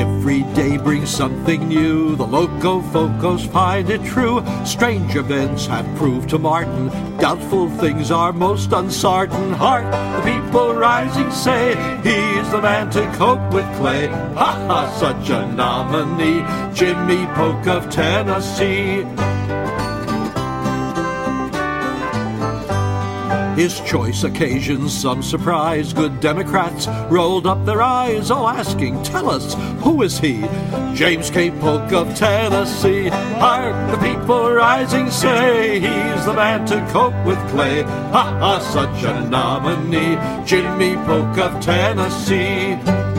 Every day brings something new. The Locofocos find it true. Strange events have proved to Martin. Doubtful things are most uncertain. Hark, the people rising say he's the man to cope with clay. Ha ha, such a nominee, Jimmy Polk of Tennessee. His choice occasions some surprise. Good Democrats rolled up their eyes, all asking, tell us, who is he? James K. Polk of Tennessee. Hark, the people rising say he's the man to cope with clay. Ha ha, such a nominee, Jimmy Polk of Tennessee.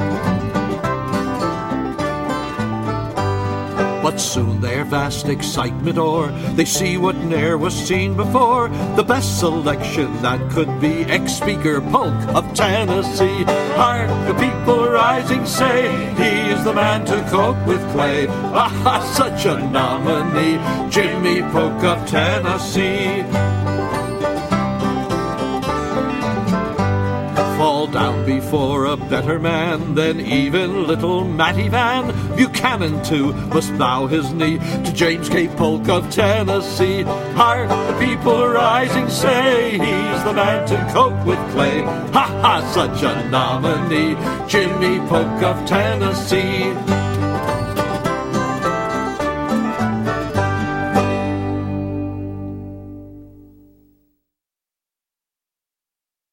But soon their vast excitement o'er, they see what ne'er was seen before. The best selection that could be, ex-Speaker Polk of Tennessee. Hark, the people rising say he's the man to cope with clay. Ah, such a nominee, Jimmy Polk of Tennessee. Fall down before a better man than even little Matty Van Buchanan too must bow his knee to James K. Polk of Tennessee. Hark, the people rising say he's the man to cope with clay. Ha ha, such a nominee, Jimmy Polk of Tennessee.